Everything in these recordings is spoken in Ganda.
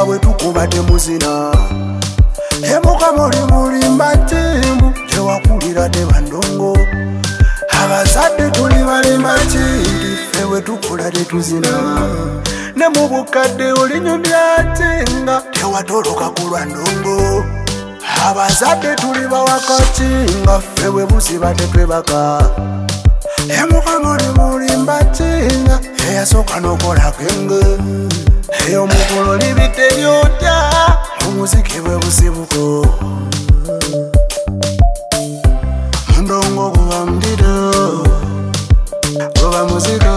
nga bwe tukubadde muzina emuka muli mulimba ttiimu gyewakulira te bandongo abazadde tuli balimba kindi ffe bwe tukula tetuzina ne mu bukadde olinyumya ate nga tewatoloka ku lwa ndongo abazadde tuli bawakati nga ffe bwe buziba tetwebaka emuka muli mulimba tinga eyasooka n'okola kenge eyo mukolo libidde lyotya omuziki bwe buzibuko ndongo guba mudiro guba muziko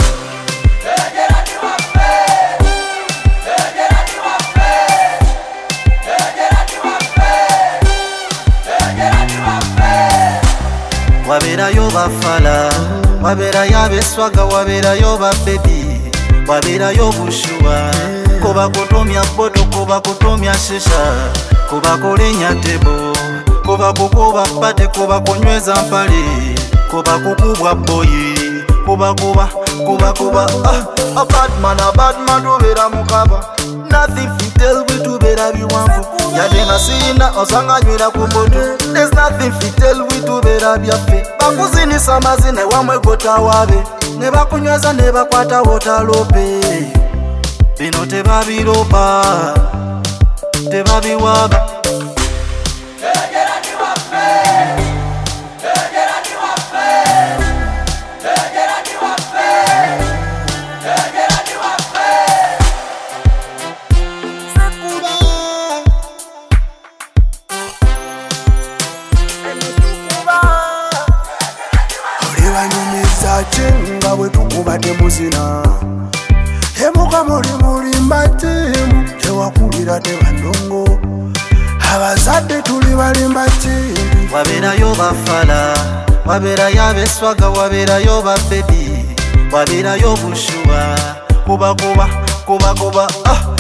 waberayo bafala waberayo abeswaga waberayo babebi waberayo bushuba kuba kutomya boto kuba kutomya shisha kuba kulenya tebo kuba kukuba pate kuba kunyweza mpali kuba kukubwa boyi kuba a bad man tubera mukaba nothing fit tell we tubera biwanvu yadenga sina osanga nywera kumboto there's nothing fit tell we tubera byaffe bakuzinisa amazina wamwe gotawabe ne bakunyweza ne bakwata wotalope bino tebabiroba tebabiwaba nga bwe tukubadde muzina emuka muli mulimba ttiimu tewakulira te bandongo abazadde tuli balimba kindi waberayo bafala waberayo abeswaga waberayo babebi waberayo bushuba kuba